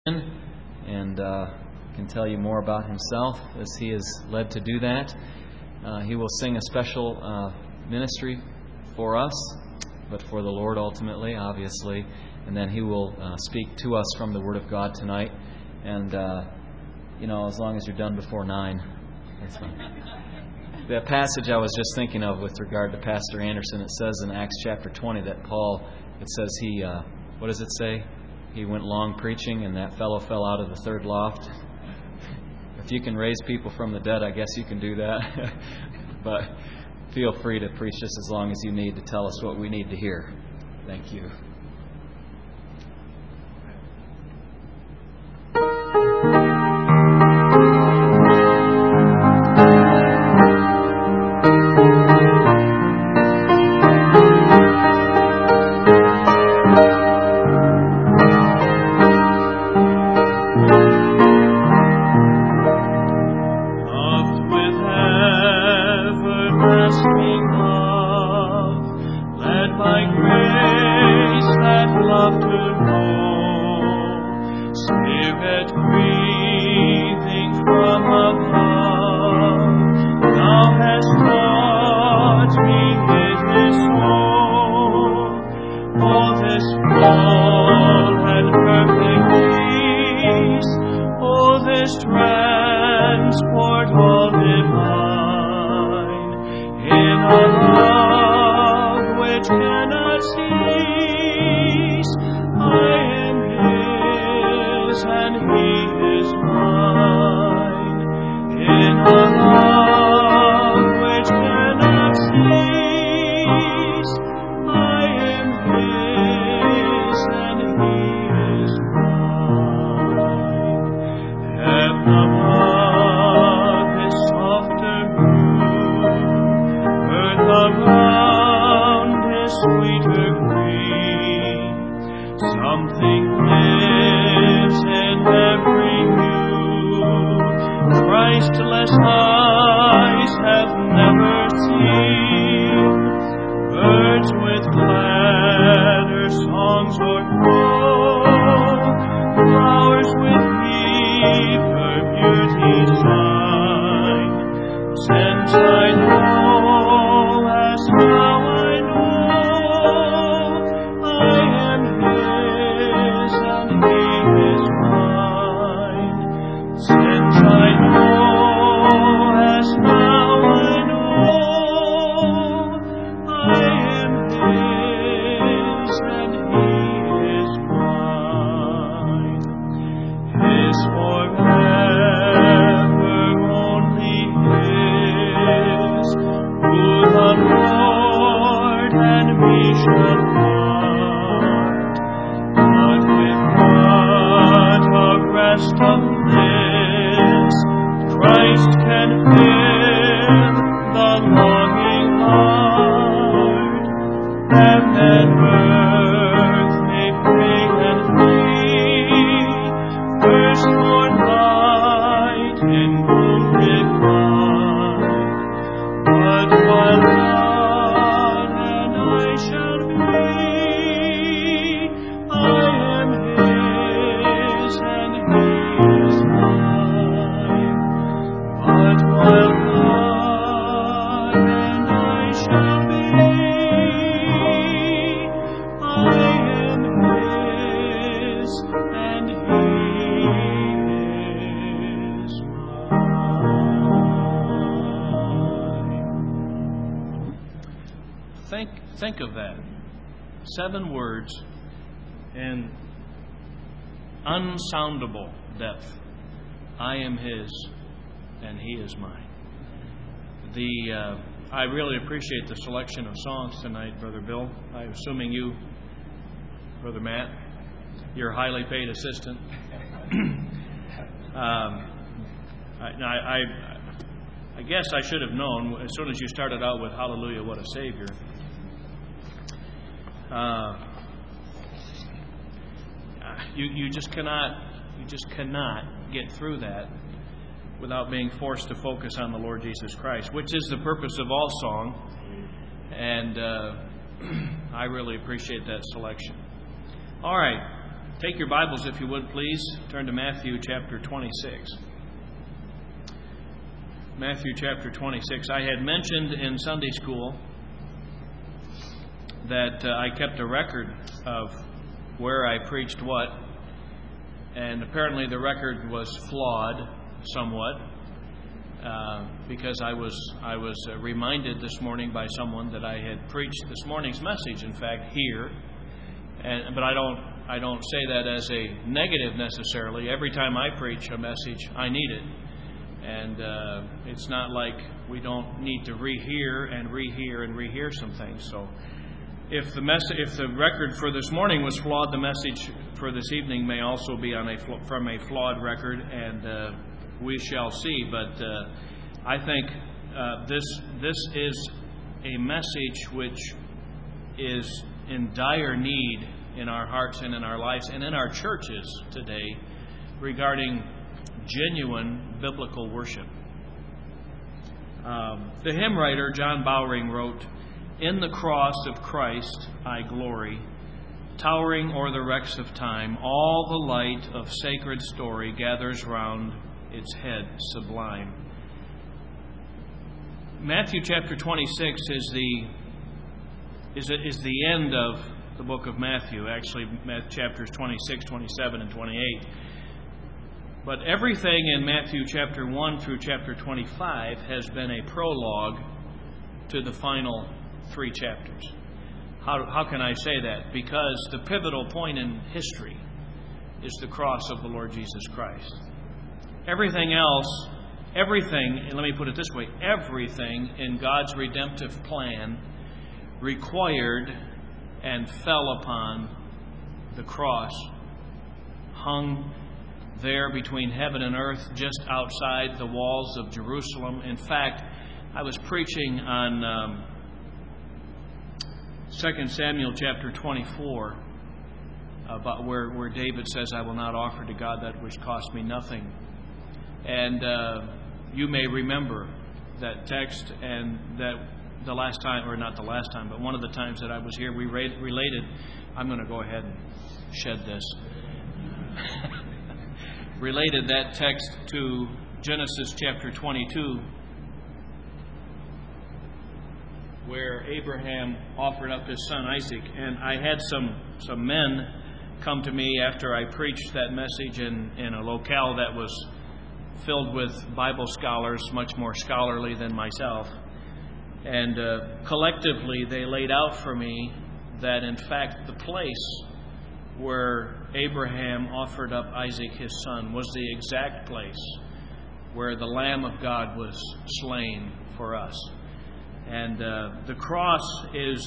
and can tell you more about himself as he is led to do that. He will sing a special ministry for us, but for the Lord ultimately, obviously. And then he will speak to us from the Word of God tonight. And, as long as you're done before 9, that's fine. The passage I was just thinking of with regard to Pastor Anderson, it says in Acts chapter 20 that Paul, it says he, what does it say? He went long preaching, and that fellow fell out of the third loft. If you can raise people from the dead, I guess you can do that. But feel free to preach just as long as you need to tell us what we need to hear. Thank you. Think of that. 7 words in unsoundable depth. I am His, and He is mine. I really appreciate the selection of songs tonight, Brother Bill. I'm assuming you, Brother Matt, your highly paid assistant. I guess I should have known as soon as you started out with Hallelujah, What a Savior. You just cannot get through that without being forced to focus on the Lord Jesus Christ, which is the purpose of all song. And I really appreciate that selection. All right, Take your Bibles, if you would, please. Turn to Matthew chapter 26. Matthew chapter 26. I had mentioned in Sunday school that I kept a record of where I preached what, and apparently the record was flawed somewhat because I was reminded this morning by someone that I had preached this morning's message, in fact, here. But I don't say that as a negative necessarily. Every time I preach a message, I need it. And it's not like we don't need to rehear some things. So if the record for this morning was flawed, the message for this evening may also be from a flawed record, and we shall see. But I think this is a message which is in dire need in our hearts and in our lives and in our churches today regarding genuine biblical worship. The hymn writer John Bowring wrote, "In the cross of Christ I glory, towering o'er the wrecks of time, all the light of sacred story gathers round its head sublime." Matthew chapter 26 is the end of the book of Matthew, actually chapters 26, 27, and 28. But everything in Matthew chapter 1 through chapter 25 has been a prologue to the final 3 chapters. How can I say that? Because the pivotal point in history is the cross of the Lord Jesus Christ. Everything else, and let me put it this way, everything in God's redemptive plan required and fell upon the cross, hung there between heaven and earth, just outside the walls of Jerusalem. In fact, I was preaching on 2 Samuel chapter 24, about where David says, "I will not offer to God that which cost me nothing." And you may remember that text, and that the last time, or not the last time, but one of the times that I was here, we related, I'm going to go ahead and shed this, related that text to Genesis chapter 22, where Abraham offered up his son Isaac. And I had some men come to me after I preached that message in a locale that was filled with Bible scholars, much more scholarly than myself. And collectively, they laid out for me that, in fact, the place where Abraham offered up Isaac, his son, was the exact place where the Lamb of God was slain for us. And the cross is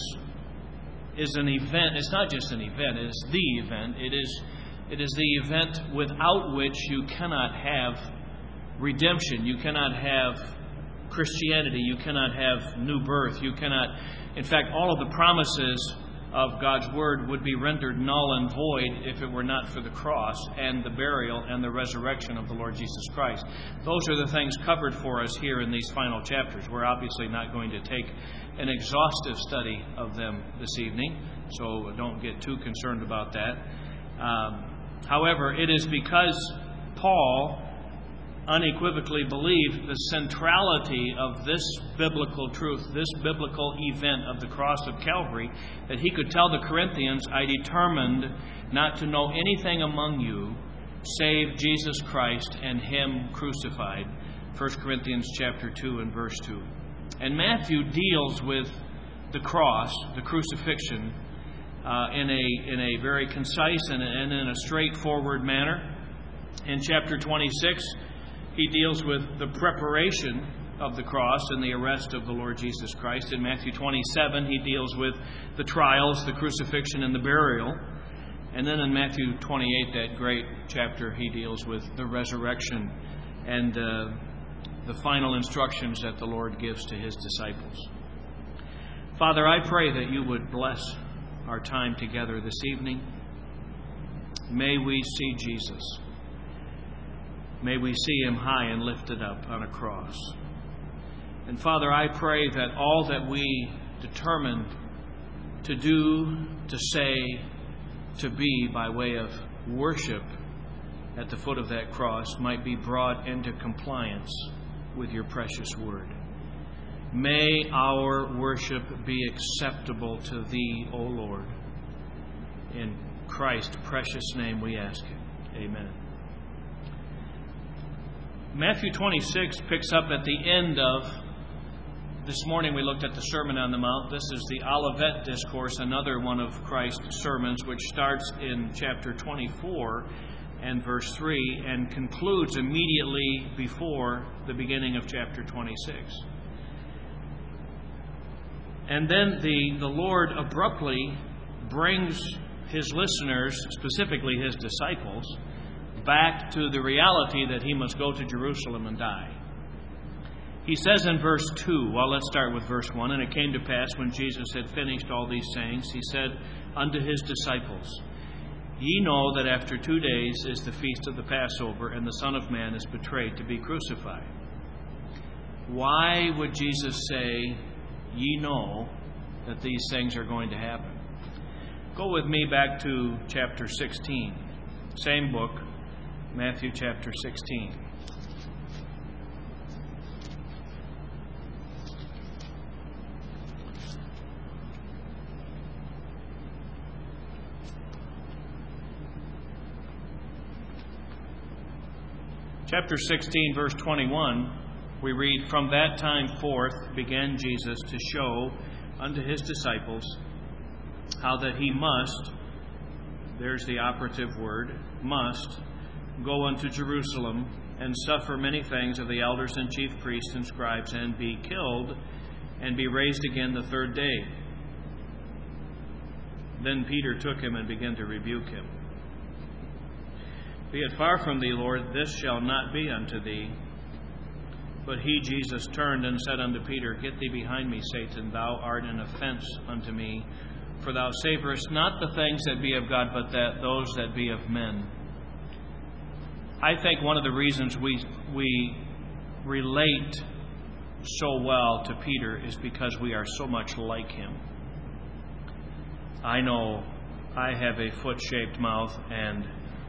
an event. It's not just an event. It is the event. It is the event without which you cannot have redemption. You cannot have Christianity. You cannot have new birth. You cannot, in fact, all of the promises of God's Word would be rendered null and void if it were not for the cross and the burial and the resurrection of the Lord Jesus Christ. Those are the things covered for us here in these final chapters. We're obviously not going to take an exhaustive study of them this evening, so don't get too concerned about that. However, it is because Paul unequivocally believed the centrality of this biblical truth, this biblical event of the cross of Calvary, that he could tell the Corinthians, "I determined not to know anything among you save Jesus Christ and Him crucified." 1 Corinthians chapter 2 and verse 2. And Matthew deals with the cross, the crucifixion, in a very concise and in a straightforward manner. In chapter 26, he deals with the preparation of the cross and the arrest of the Lord Jesus Christ. In Matthew 27, he deals with the trials, the crucifixion, and the burial. And then in Matthew 28, that great chapter, he deals with the resurrection and the final instructions that the Lord gives to His disciples. Father, I pray that you would bless our time together this evening. May we see Jesus. May we see Him high and lifted up on a cross. And Father, I pray that all that we determine to do, to say, to be by way of worship at the foot of that cross might be brought into compliance with your precious word. May our worship be acceptable to Thee, O Lord. In Christ's precious name we ask it. Amen. Matthew 26 picks up at the end of, this morning we looked at the Sermon on the Mount. This is the Olivet Discourse, another one of Christ's sermons, which starts in chapter 24 and verse 3 and concludes immediately before the beginning of chapter 26. And then the Lord abruptly brings His listeners, specifically His disciples, back to the reality that He must go to Jerusalem and die. He says in verse 2, well, let's start with verse 1. And it came to pass when Jesus had finished all these sayings, He said unto His disciples, Ye know that after 2 days is the feast of the Passover, and the Son of Man is betrayed to be crucified. Why would Jesus say, Ye know that these things are going to happen? Go with me back to chapter 16. Same book, Matthew chapter 16. Chapter 16, verse 21. We read, From that time forth began Jesus to show unto His disciples how that He must, there's the operative word, must, go unto Jerusalem and suffer many things of the elders and chief priests and scribes, and be killed, and be raised again the third day. Then Peter took Him and began to rebuke Him. Be it far from Thee, Lord, this shall not be unto Thee. But He, Jesus, turned and said unto Peter, Get thee behind me, Satan, thou art an offense unto me, for thou savorest not the things that be of God, but those that be of men. I think one of the reasons we relate so well to Peter is because we are so much like him. I know I have a foot-shaped mouth, and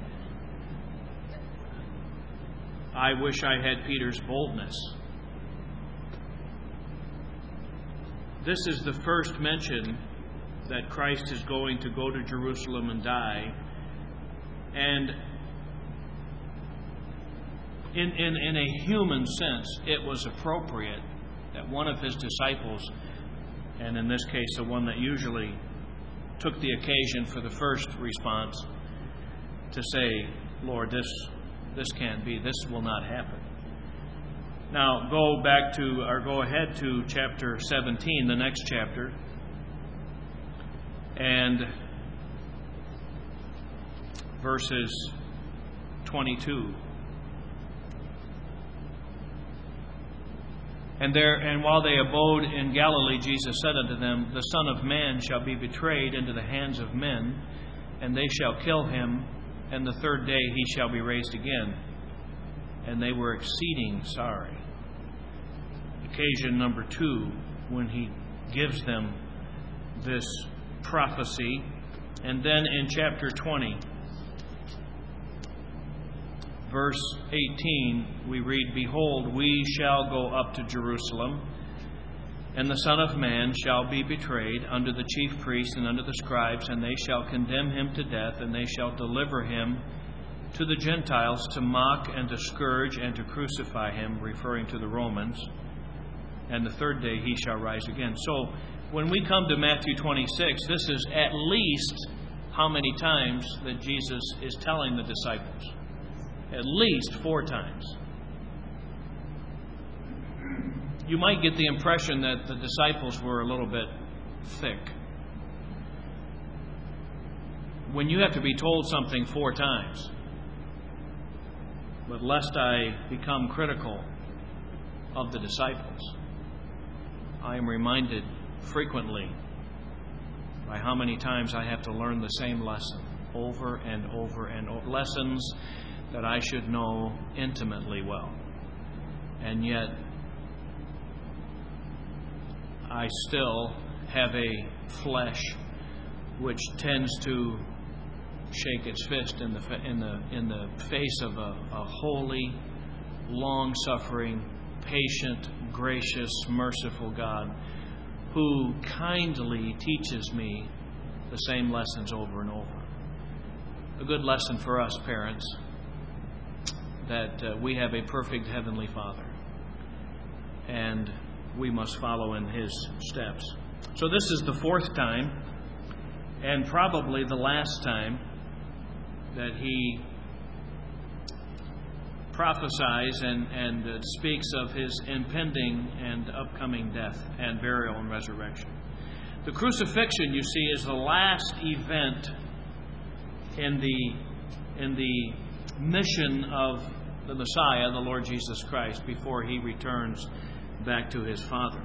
I wish I had Peter's boldness. This is the first mention that Christ is going to go to Jerusalem and die. And in a human sense, it was appropriate that one of His disciples, and in this case the one that usually took the occasion for the first response, to say, Lord, this can't be. This will not happen. Now, go ahead to chapter 17, the next chapter, and verses 22. And while they abode in Galilee, Jesus said unto them, The Son of Man shall be betrayed into the hands of men, and they shall kill Him, and the third day He shall be raised again. And they were exceeding sorry. Occasion number 2, when He gives them this prophecy. And then in chapter 20, verse 18, we read, Behold, we shall go up to Jerusalem, and the Son of Man shall be betrayed unto the chief priests and unto the scribes, and they shall condemn Him to death, and they shall deliver Him to the Gentiles to mock and to scourge and to crucify Him, referring to the Romans. And the third day He shall rise again. So when we come to Matthew 26, this is at least how many times that Jesus is telling the disciples? At least 4 times. You might get the impression that the disciples were a little bit thick. When you have to be told something 4 times, but lest I become critical of the disciples, I am reminded frequently by how many times I have to learn the same lesson over and over and over. Lessons that I should know intimately well. And yet, I still have a flesh which tends to shake its fist in the face of a holy, long-suffering, patient, gracious, merciful God who kindly teaches me the same lessons over and over. A good lesson for us parents, that we have a perfect Heavenly Father, and we must follow in His steps. So this is the fourth time, and probably the last time, that He prophesies and speaks of His impending and upcoming death and burial and resurrection. The crucifixion, you see, is the last event in the mission of the Messiah, the Lord Jesus Christ, before He returns back to His Father.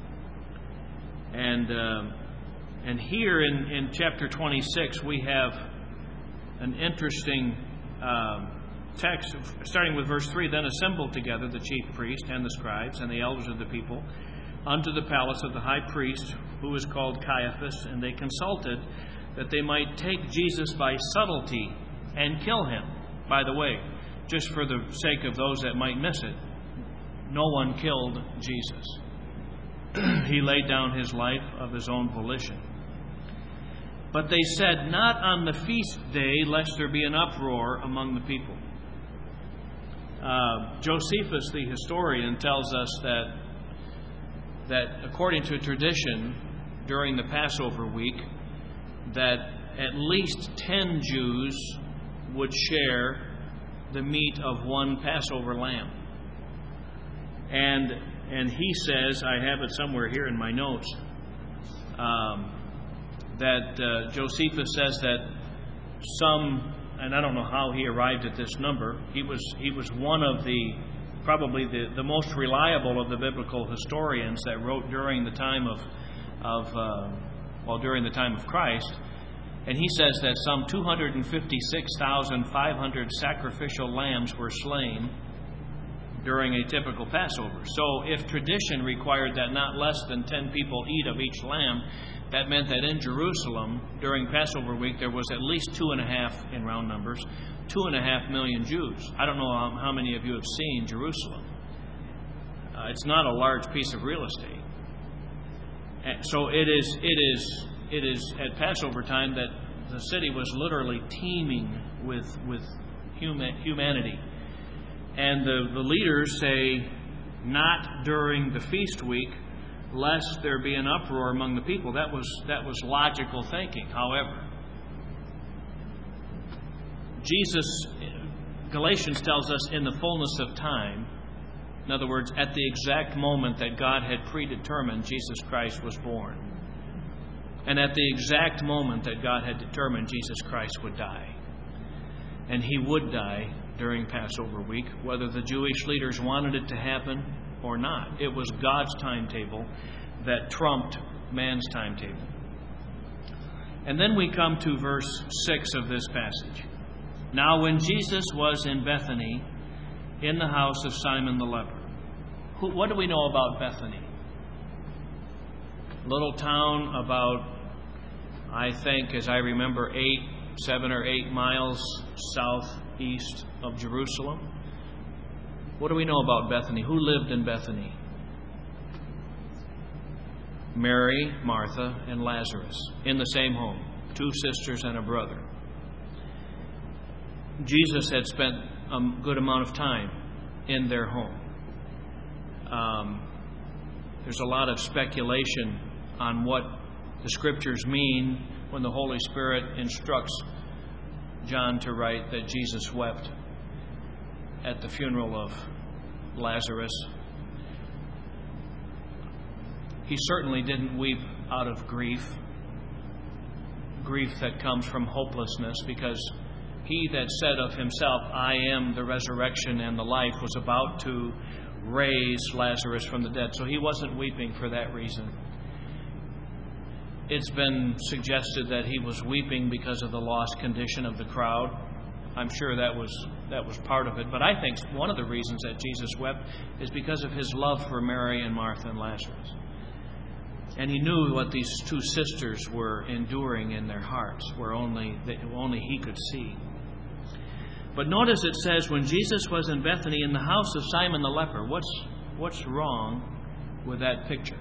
And here in chapter 26 we have an interesting text, starting with verse 3. Then assembled together the chief priest and the scribes and the elders of the people unto the palace of the high priest, who is called Caiaphas, and they consulted that they might take Jesus by subtlety and kill Him. By the way, just for the sake of those that might miss it, no one killed Jesus. He laid down His life of His own volition. But they said, not on the feast day, lest there be an uproar among the people. Josephus, the historian, tells us that according to tradition, during the Passover week, that at least 10 Jews would share the meat of one Passover lamb. And he says, I have it somewhere here in my notes, that Josephus says that some, and I don't know how he arrived at this number, he was one of probably the most reliable of the biblical historians that wrote during the time during the time of Christ. And he says that some 256,500 sacrificial lambs were slain during a typical Passover. So if tradition required that not less than 10 people eat of each lamb, that meant that in Jerusalem during Passover week there was at least 2.5, in round numbers, 2.5 million Jews. I don't know how many of you have seen Jerusalem. It's not a large piece of real estate. And so it is at Passover time that the city was literally teeming with humanity. And the leaders say, not during the feast week, lest there be an uproar among the people. That was logical thinking. However, Galatians tells us, in the fullness of time, in other words, at the exact moment that God had predetermined, Jesus Christ was born. And at the exact moment that God had determined, Jesus Christ would die. And He would die during Passover week, whether the Jewish leaders wanted it to happen or not. It was God's timetable that trumped man's timetable. And then we come to verse 6 of this passage. Now when Jesus was in Bethany, in the house of Simon the leper. What do we know about Bethany? Little town about, I think, as I remember, 7 or 8 miles southeast of Jerusalem. What do we know about Bethany? Who lived in Bethany? Mary, Martha, and Lazarus in the same home. 2 sisters and a brother. Jesus had spent a good amount of time in their home. There's a lot of speculation on what the Scriptures mean when the Holy Spirit instructs John to write that Jesus wept at the funeral of Lazarus. He certainly didn't weep out of grief that comes from hopelessness, because He that said of Himself, I am the resurrection and the life, was about to raise Lazarus from the dead. So He wasn't weeping for that reason. It's been suggested that He was weeping because of the lost condition of the crowd. I'm sure that was part of it. But I think one of the reasons that Jesus wept is because of His love for Mary and Martha and Lazarus. And he knew what these two sisters were enduring in their hearts, where only he could see. But notice it says, when Jesus was in Bethany in the house of Simon the leper. What's wrong with that picture?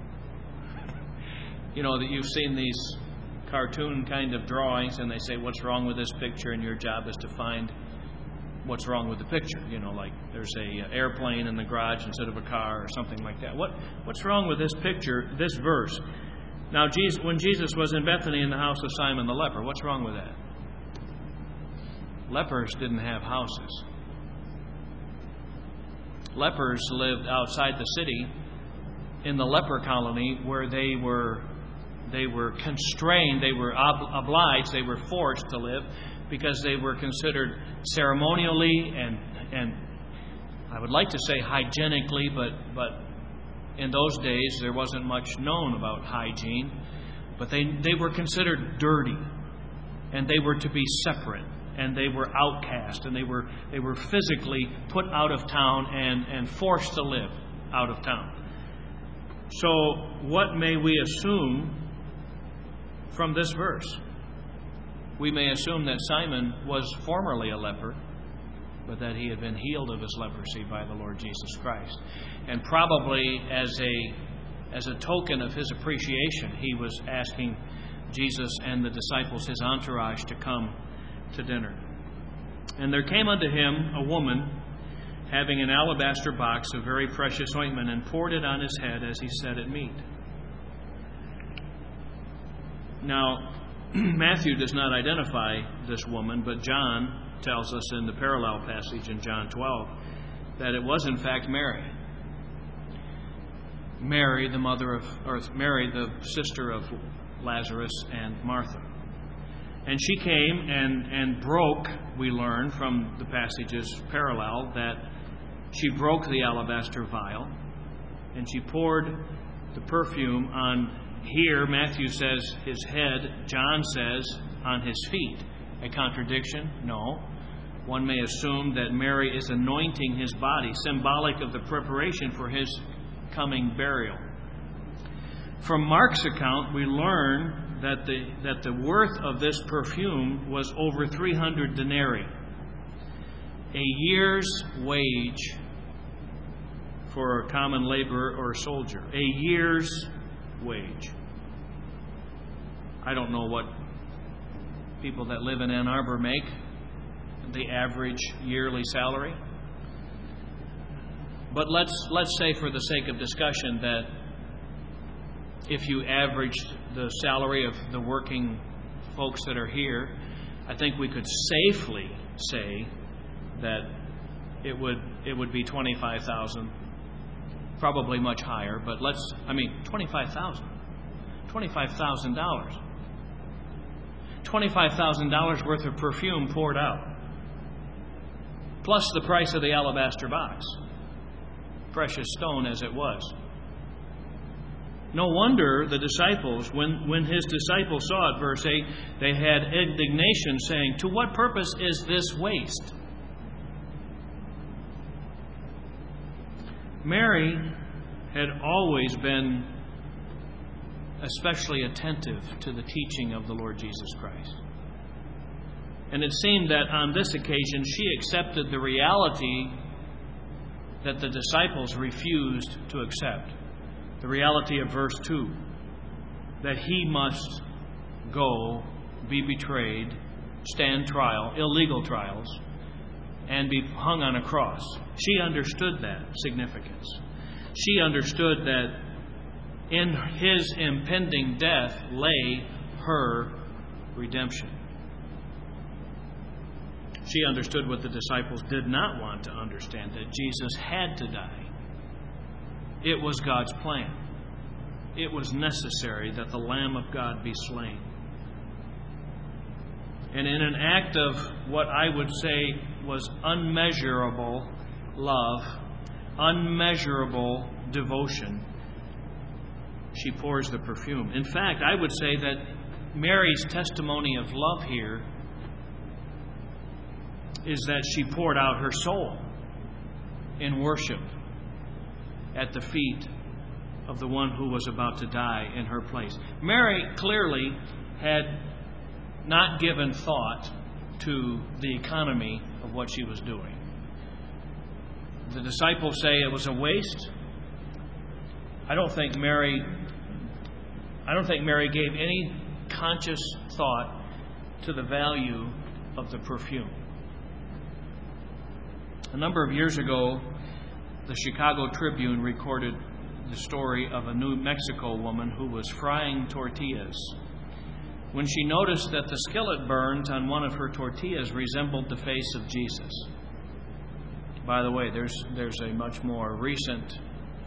You know, that you've seen these cartoon kind of drawings, and they say, what's wrong with this picture? And your job is to find what's wrong with the picture. You know, like there's a airplane in the garage instead of a car or something like that. What's wrong with this picture, this verse? Now, when Jesus was in Bethany in the house of Simon the leper, what's wrong with that? Lepers didn't have houses. Lepers lived outside the city in the leper colony, where they were constrained, they were obliged, they were forced to live, because they were considered ceremonially and I would like to say hygienically, but in those days there wasn't much known about hygiene. But they were considered dirty, and they were to be separate, and they were outcast, and they were physically put out of town and forced to live out of town. So what may we assume from this verse? We may assume that Simon was formerly a leper, but that he had been healed of his leprosy by the Lord Jesus Christ. And probably as a token of his appreciation, he was asking Jesus and the disciples, his entourage, to come to dinner. And there came unto him a woman having an alabaster box of very precious ointment, and poured it on his head as he sat at meat. Now, Matthew does not identify this woman, but John tells us in the parallel passage in John 12 that it was in fact Mary. Mary, Mary, the sister of Lazarus and Martha. And she came and broke, we learn from the passages parallel, that she broke the alabaster vial, and she poured the perfume on, here Matthew says his head, John says on his feet. A contradiction? No. One may assume that Mary is anointing his body, symbolic of the preparation for his coming burial. From Mark's account, we learn that the worth of this perfume was over 300 denarii, a year's wage for a common laborer or a soldier. A year's wage. I don't know what people that live in Ann Arbor make, the average yearly salary. But let's say, for the sake of discussion, that if you averaged the salary of the working folks that are here, I think we could safely say that it would be $25,000, probably much higher. But $25,000, $25,000, $25,000 worth of perfume poured out, plus the price of the alabaster box, precious stone as it was. No wonder the disciples, when his disciples saw it, verse 8, they had indignation, saying, "To what purpose is this waste?" Mary had always been especially attentive to the teaching of the Lord Jesus Christ. And it seemed that on this occasion she accepted the reality that the disciples refused to accept. The reality of verse 2, that he must go, be betrayed, stand trial, illegal trials, and be hung on a cross. She understood that significance. She understood that in his impending death lay her redemption. She understood what the disciples did not want to understand, that Jesus had to die. It was God's plan. It was necessary that the Lamb of God be slain. And in an act of what I would say was unmeasurable love, unmeasurable devotion, she pours the perfume. In fact, I would say that Mary's testimony of love here is that she poured out her soul in worship at the feet of the one who was about to die in her place. Mary clearly had not given thought to the economy of what she was doing. The disciples say it was a waste. I don't think Mary gave any conscious thought to the value of the perfume. A number of years ago, the Chicago Tribune recorded the story of a New Mexico woman who was frying tortillas. When she noticed that the skillet burns on one of her tortillas resembled the face of Jesus. By the way, there's a much more recent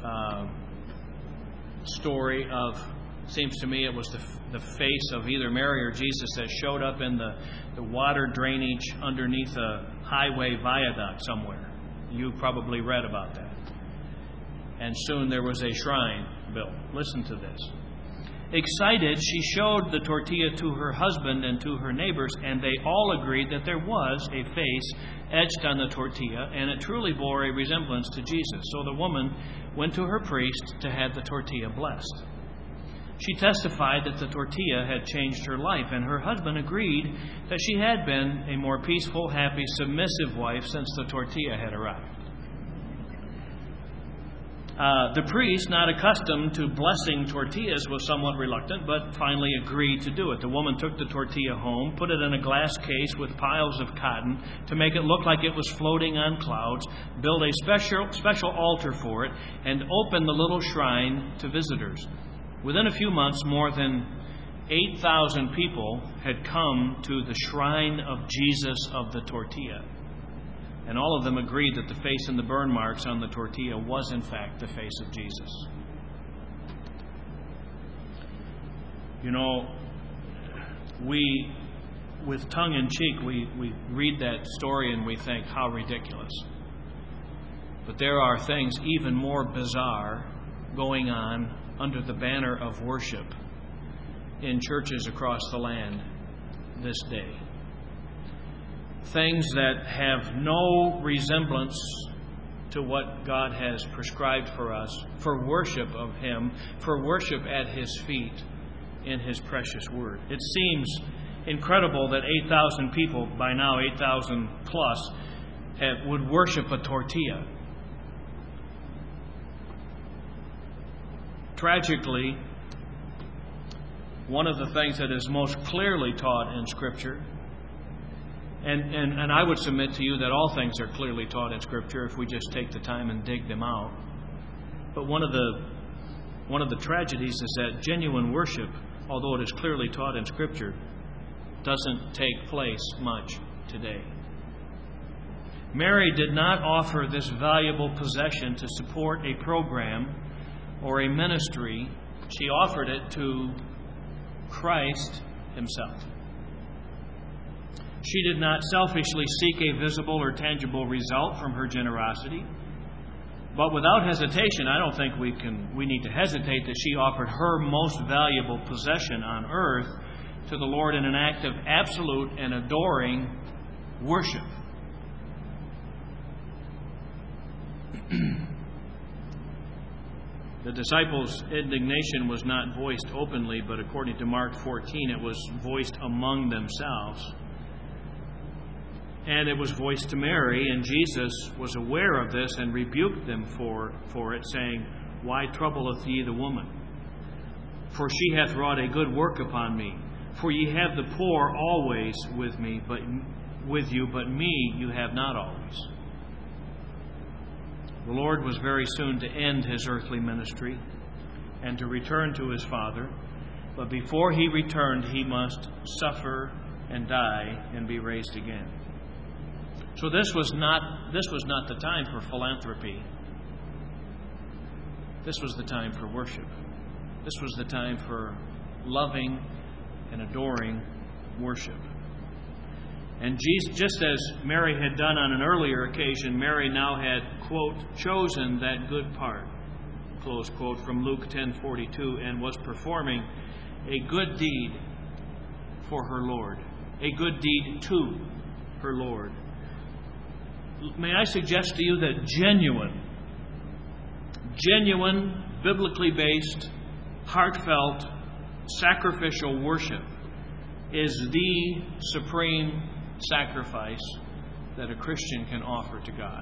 story of, seems to me it was the face of either Mary or Jesus that showed up in the water drainage underneath a highway viaduct somewhere. You probably read about that. And soon there was a shrine built. Listen to this. Excited, she showed the tortilla to her husband and to her neighbors, and they all agreed that there was a face etched on the tortilla, and it truly bore a resemblance to Jesus. So the woman went to her priest to have the tortilla blessed. She testified that the tortilla had changed her life, and her husband agreed that she had been a more peaceful, happy, submissive wife since the tortilla had arrived. The priest, not accustomed to blessing tortillas, was somewhat reluctant, but finally agreed to do it. The woman took the tortilla home, put it in a glass case with piles of cotton to make it look like it was floating on clouds, built a special altar for it, and opened the little shrine to visitors. Within a few months, more than 8,000 people had come to the shrine of Jesus of the tortilla. And all of them agreed that the face and the burn marks on the tortilla was, in fact, the face of Jesus. You know, we, with tongue in cheek, we read that story and we think, how ridiculous. But there are things even more bizarre going on under the banner of worship in churches across the land this day. Things that have no resemblance to what God has prescribed for us, for worship of Him, for worship at His feet in His precious Word. It seems incredible that 8,000 people, by now 8,000 plus, would worship a tortilla. Tragically, one of the things that is most clearly taught in Scripture, and I would submit to you that all things are clearly taught in Scripture if we just take the time and dig them out. But one of the tragedies is that genuine worship, although it is clearly taught in Scripture, doesn't take place much today. Mary did not offer this valuable possession to support a program or a ministry. She offered it to Christ Himself. She did not selfishly seek a visible or tangible result from her generosity. But without hesitation, I don't think we need to hesitate that she offered her most valuable possession on earth to the Lord in an act of absolute and adoring worship. The disciples' indignation was not voiced openly, but according to Mark 14, it was voiced among themselves. And it was voiced to Mary, and Jesus was aware of this and rebuked them for it, saying, "Why troubleth ye the woman? For she hath wrought a good work upon me. For ye have the poor always with you, but me you have not always." The Lord was very soon to end His earthly ministry and to return to His Father. But before He returned, He must suffer and die and be raised again. So this was not the time for philanthropy. This was the time for worship. This was the time for loving and adoring worship. And Jesus, just as Mary had done on an earlier occasion, Mary now had, quote, chosen that good part, close quote, from Luke 10:42, and was performing a good deed for her Lord, a good deed to her Lord. May I suggest to you that genuine biblically based, heartfelt, sacrificial worship is the supreme sacrifice that a Christian can offer to God.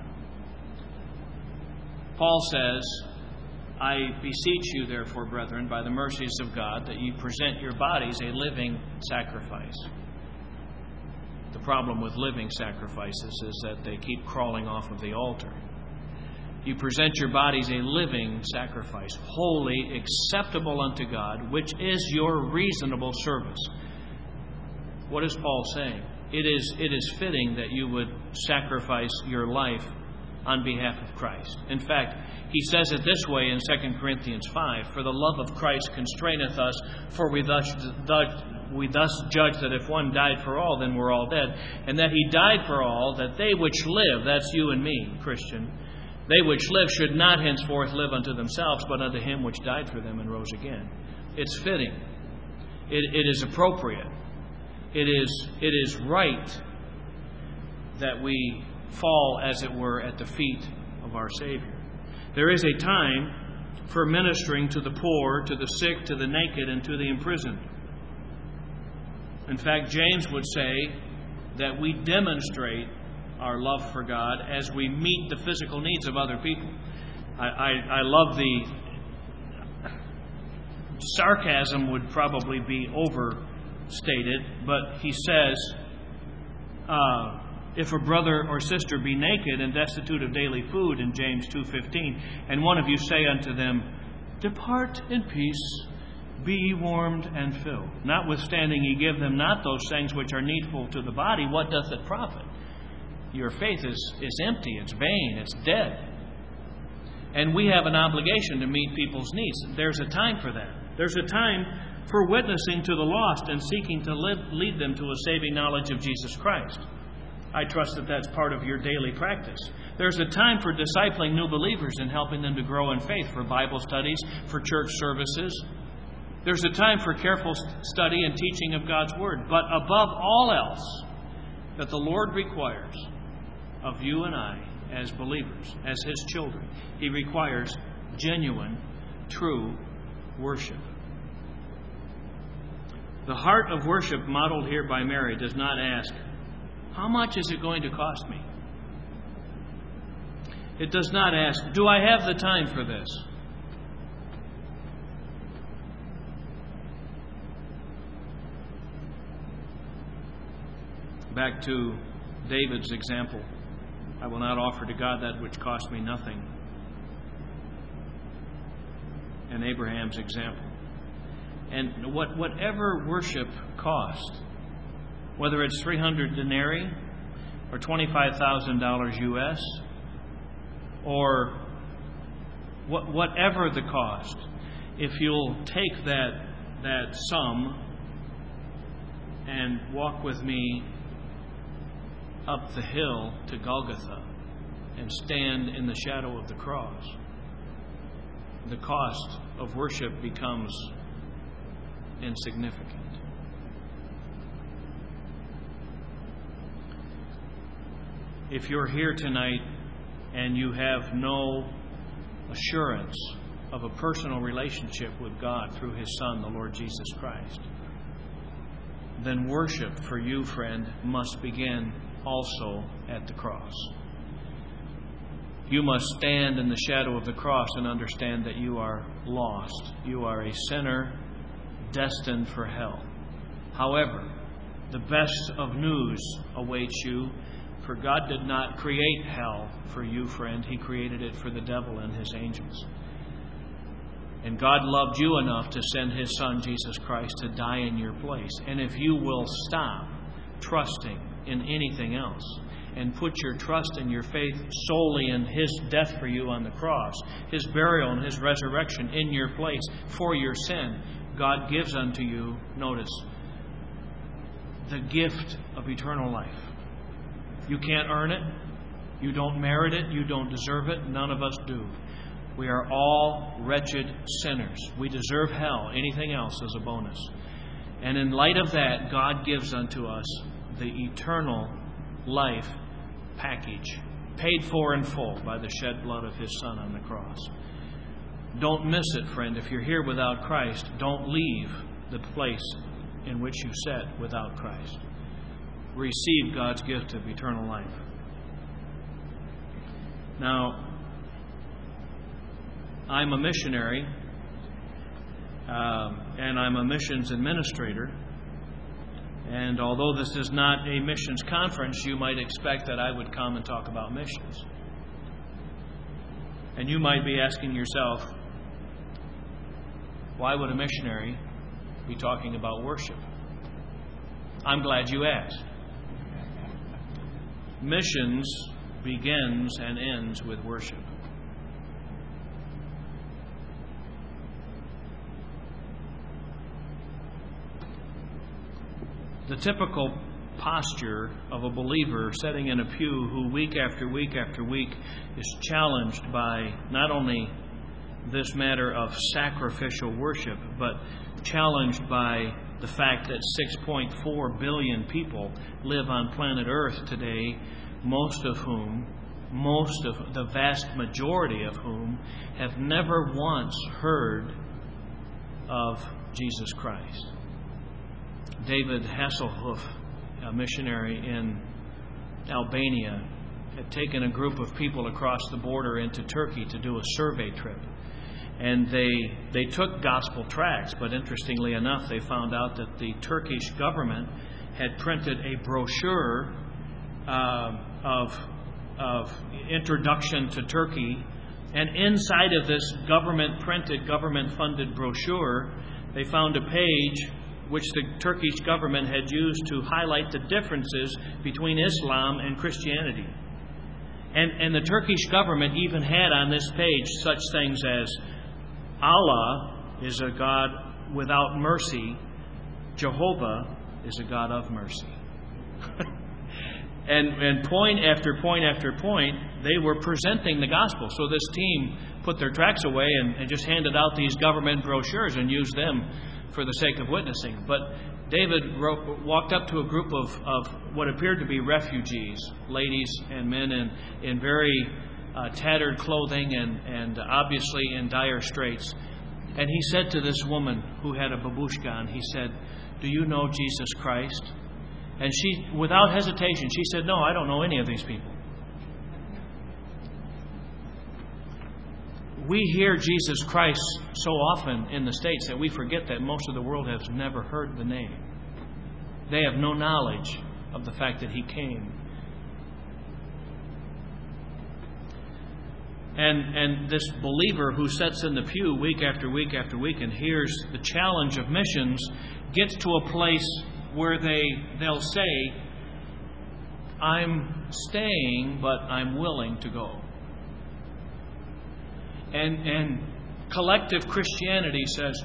Paul says, I beseech you, therefore, brethren, by the mercies of God, that ye present your bodies a living sacrifice. The problem with living sacrifices is that they keep crawling off of the altar. You present your bodies a living sacrifice, holy, acceptable unto God, which is your reasonable service. What is Paul saying? It is fitting that you would sacrifice your life on behalf of Christ. In fact, he says it this way in 2 Corinthians 5, For the love of Christ constraineth us, for we thus judge that if one died for all, then we're all dead. And that he died for all, that they which live, that's you and me, Christian, they which live should not henceforth live unto themselves, but unto him which died for them and rose again. It's fitting. It is appropriate. It is right that we fall, as it were, at the feet of our Savior. There is a time for ministering to the poor, to the sick, to the naked, and to the imprisoned. In fact, James would say that we demonstrate our love for God as we meet the physical needs of other people. I love the sarcasm would probably be overstated, but he says, if a brother or sister be naked and destitute of daily food, in James 2:15, and one of you say unto them, Depart in peace, be ye warmed and filled. Notwithstanding ye give them not those things which are needful to the body, what doth it profit? Your faith is empty, it's vain, it's dead. And we have an obligation to meet people's needs. There's a time for that. There's a time for witnessing to the lost and seeking to lead them to a saving knowledge of Jesus Christ. I trust that that's part of your daily practice. There's a time for discipling new believers and helping them to grow in faith, for Bible studies, for church services. There's a time for careful study and teaching of God's Word. But above all else that the Lord requires of you and I as believers, as His children, He requires genuine, true worship. The heart of worship modeled here by Mary does not ask, how much is it going to cost me? It does not ask, do I have the time for this? Back to David's example. I will not offer to God that which cost me nothing. And Abraham's example. And whatever worship cost, whether it's 300 denarii or $25,000 US, or whatever the cost, if you'll take that sum and walk with me up the hill to Golgotha and stand in the shadow of the cross, the cost of worship becomes insignificant. If you're here tonight and you have no assurance of a personal relationship with God through His Son, the Lord Jesus Christ, then worship for you, friend, must begin also at the cross. You must stand in the shadow of the cross and understand that you are lost. You are a sinner destined for hell. However, the best of news awaits you, for God did not create hell for you, friend. He created it for the devil and his angels. And God loved you enough to send His Son, Jesus Christ, to die in your place. And if you will stop trusting in anything else and put your trust and your faith solely in His death for you on the cross, His burial and His resurrection in your place for your sin, God gives unto you, notice, the gift of eternal life. You can't earn it. You don't merit it. You don't deserve it. None of us do. We are all wretched sinners. We deserve hell. Anything else is a bonus. And in light of that, God gives unto us the eternal life package, paid for in full by the shed blood of His Son on the cross. Don't miss it, friend. If you're here without Christ, don't leave the place in which you sat without Christ. Receive God's gift of eternal life. Now, I'm a missionary, and I'm a missions administrator. And although this is not a missions conference, you might expect that I would come and talk about missions. And you might be asking yourself, why would a missionary be talking about worship? I'm glad you asked. Missions begins and ends with worship. The typical posture of a believer sitting in a pew who week after week after week is challenged by not only this matter of sacrificial worship, but challenged by the fact that 6.4 billion people live on planet Earth today, the vast majority of whom have never once heard of Jesus Christ. David Hasselhoff, a missionary in Albania, had taken a group of people across the border into Turkey to do a survey trip. And they took gospel tracts, but interestingly enough, they found out that the Turkish government had printed a brochure of introduction to Turkey. And inside of this government-printed, government-funded brochure, they found a page which the Turkish government had used to highlight the differences between Islam and Christianity. And the Turkish government even had on this page such things as Allah is a God without mercy, Jehovah is a God of mercy. And point after point after point, they were presenting the gospel. So this team put their tracts away and just handed out these government brochures and used them for the sake of witnessing. But David walked up to a group of what appeared to be refugees, ladies and men in very tattered clothing and obviously in dire straits. And he said to this woman who had a babushka on, he said, "Do you know Jesus Christ?" And she, without hesitation, she said, "No, I don't know any of these people." We hear Jesus Christ so often in the States that we forget that most of the world has never heard the name. They have no knowledge of the fact that He came. And this believer who sits in the pew week after week after week and hears the challenge of missions gets to a place where they'll say, "I'm staying, but I'm willing to go." And collective Christianity says,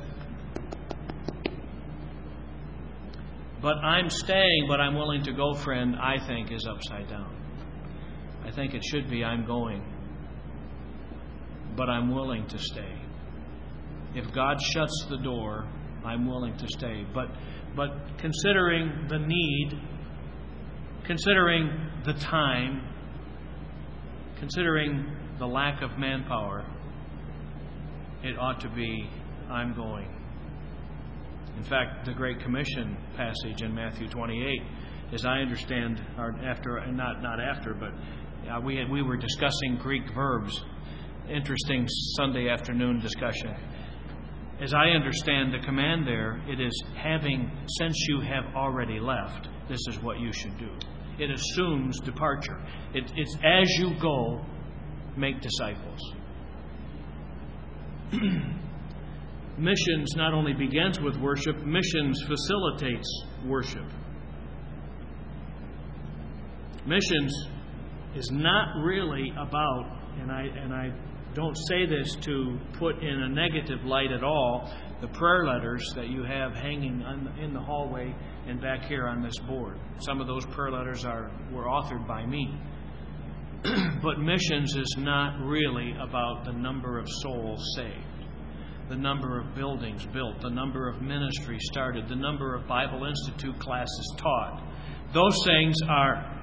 "But I'm staying, but I'm willing to go," friend, I think is upside down. I think it should be, "I'm going, but I'm willing to stay." If God shuts the door, I'm willing to stay. But considering the need, considering the time, considering the lack of manpower, it ought to be, "I'm going." In fact, the Great Commission passage in Matthew 28, as I understand, we were discussing Greek verbs. Interesting Sunday afternoon discussion. As I understand the command there, it is since you have already left, this is what you should do. It assumes departure. It's as you go, make disciples. Missions not only begins with worship, missions facilitates worship. Missions is not really about, and I don't say this to put in a negative light at all, the prayer letters that you have hanging in the hallway and back here on this board. Some of those prayer letters were authored by me. But missions is not really about the number of souls saved, the number of buildings built, the number of ministries started, the number of Bible Institute classes taught. Those things are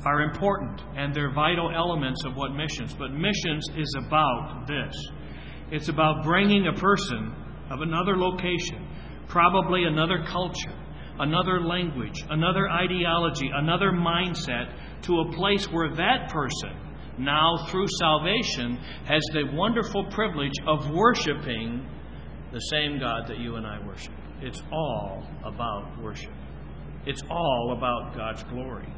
important, and they're vital elements of what missions. But missions is about this. It's about bringing a person of another location, probably another culture, another language, another ideology, another mindset, to a place where that person, now through salvation, has the wonderful privilege of worshiping the same God that you and I worship. It's all about worship. It's all about God's glory.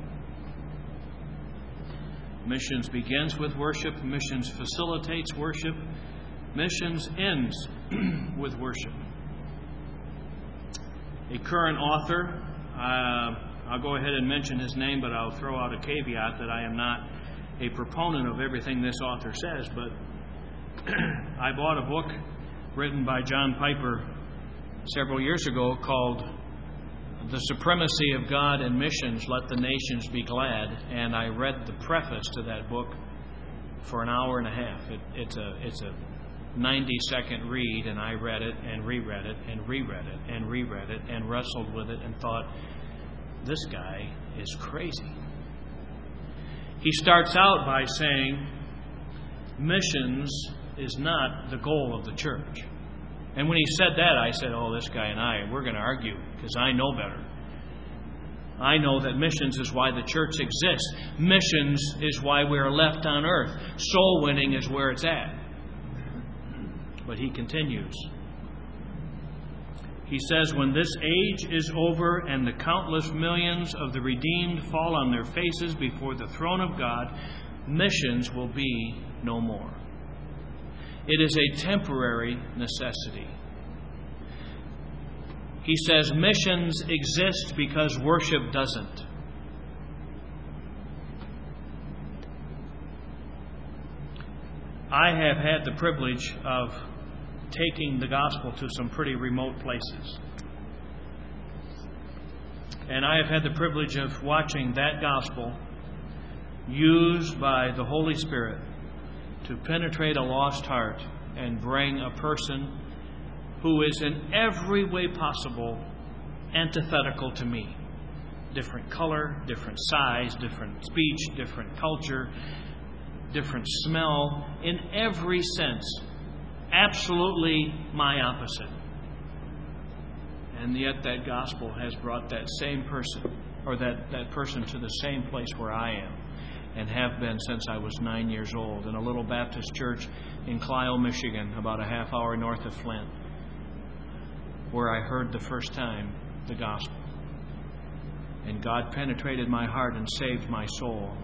Missions begins with worship. Missions facilitates worship. Missions ends with worship. A current author, I'll go ahead and mention his name, but I'll throw out a caveat that I am not a proponent of everything this author says, but I bought a book written by John Piper several years ago called The Supremacy of God and Missions, Let the Nations Be Glad, and I read the preface to that book for an hour and a half. It's a 90-second read, and I read it and reread it and reread it and reread it and wrestled with it and thought, this guy is crazy. He starts out by saying, missions is not the goal of the church. And when he said that, I said, oh, this guy and we're going to argue, because I know better. I know that missions is why the church exists. Missions is why we are left on earth. Soul winning is where it's at. But he continues. He says, when this age is over and the countless millions of the redeemed fall on their faces before the throne of God, missions will be no more. It is a temporary necessity. He says missions exist because worship doesn't. I have had the privilege of taking the gospel to some pretty remote places. And I have had the privilege of watching that gospel used by the Holy Spirit to penetrate a lost heart and bring a person who is in every way possible antithetical to me. Different color, different size, different speech, different culture, different smell, in every sense, absolutely my opposite. And yet that gospel has brought that same person, or that person to the same place where I am, and have been since I was 9 years old, in a little Baptist church in Clio, Michigan, about a half hour north of Flint, where I heard the first time the gospel. And God penetrated my heart and saved my soul.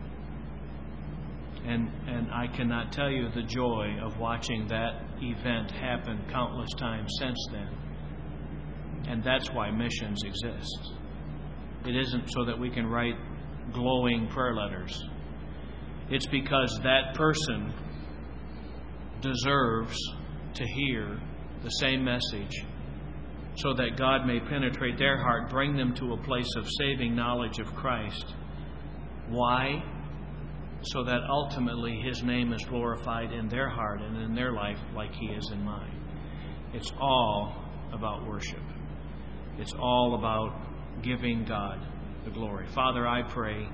And I cannot tell you the joy of watching that event happen countless times since then. And that's why missions exist. It isn't so that we can write glowing prayer letters. It's because that person deserves to hear the same message, so that God may penetrate their heart, bring them to a place of saving knowledge of Christ. Why? So that ultimately His name is glorified in their heart and in their life like He is in mine. It's all about worship. It's all about giving God the glory. Father, I pray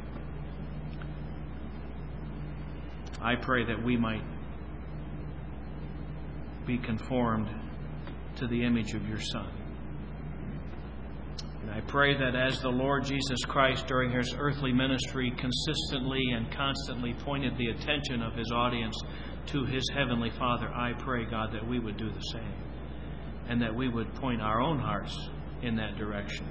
that we might be conformed to the image of Your Son. And I pray that as the Lord Jesus Christ during His earthly ministry consistently and constantly pointed the attention of His audience to His Heavenly Father, I pray, God, that we would do the same, and that we would point our own hearts in that direction.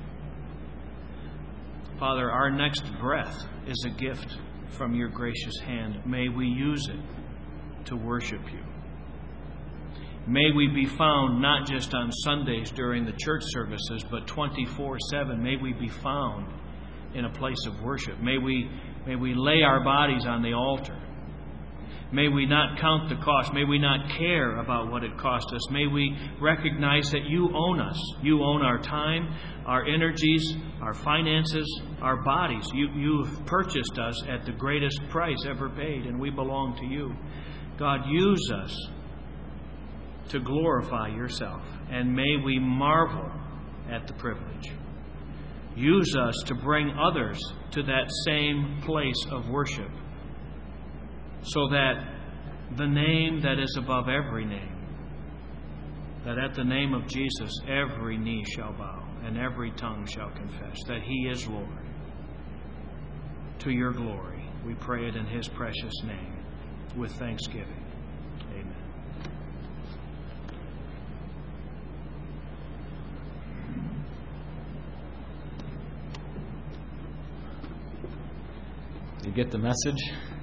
Father, our next breath is a gift from Your gracious hand. May we use it to worship You. May we be found not just on Sundays during the church services, but 24/7. May we be found in a place of worship. May we lay our bodies on the altar. May we not count the cost. May we not care about what it cost us. May we recognize that You own us. You own our time, our energies, our finances, our bodies. You've purchased us at the greatest price ever paid, and we belong to You. God, use us to glorify Yourself, and may we marvel at the privilege. Use us to bring others to that same place of worship, so that the name that is above every name that at the name of Jesus every knee shall bow and every tongue shall confess that He is Lord. To Your glory, we pray it in His precious name with thanksgiving. Amen. You get the message?